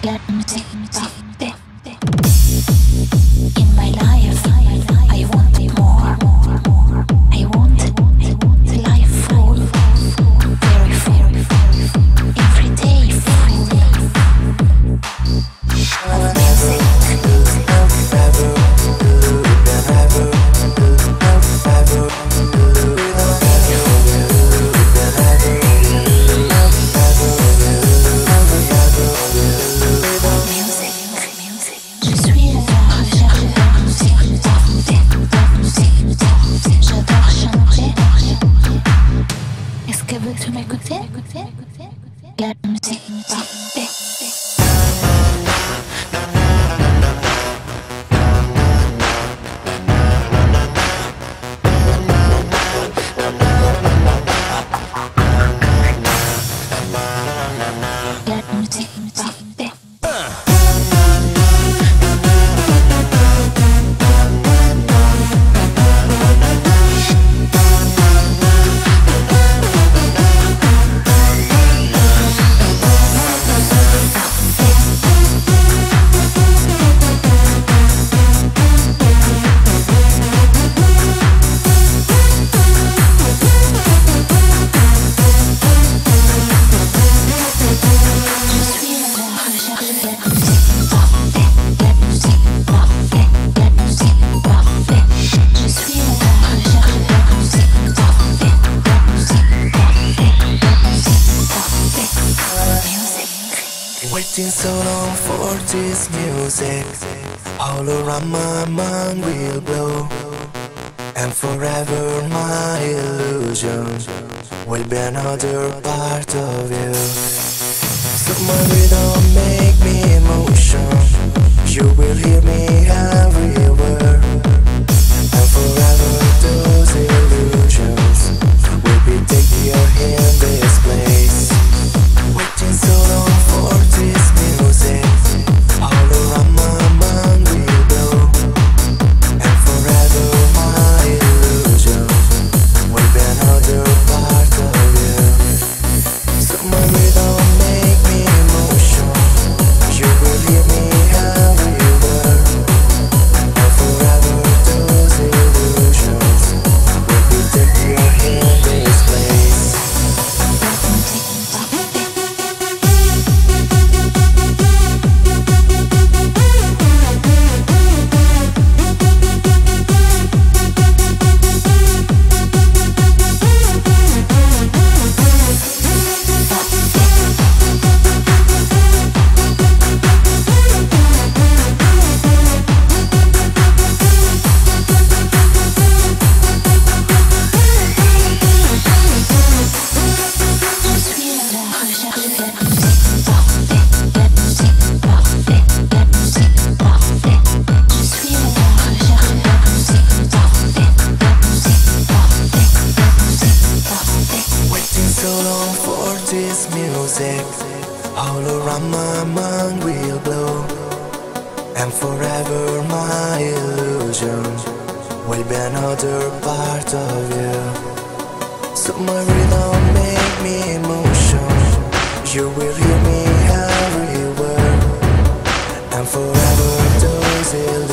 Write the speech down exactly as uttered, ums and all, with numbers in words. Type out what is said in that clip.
Let me take me take in my life. I want more. I want the life full, very full, every day full of music. Tu m'écoutais? La musique parfait. La musique parfait. Waiting so long for this music, all around my mind will blow, and forever my illusion will be another part of you. So my rhythm make me emotion, you will hear me everywhere, and forever those illusions will be taken in this place. Waiting so long for this music, all around my mind will blow, and forever my illusion will be another part of you. So my rhythm make me emotion, you will hear me everywhere, and forever those illusions will be taken in this place. This music, all around my mind will blow, and forever my illusion will be another part of you. So my rhythm make me emotion, you will hear me everywhere, and forever those illusions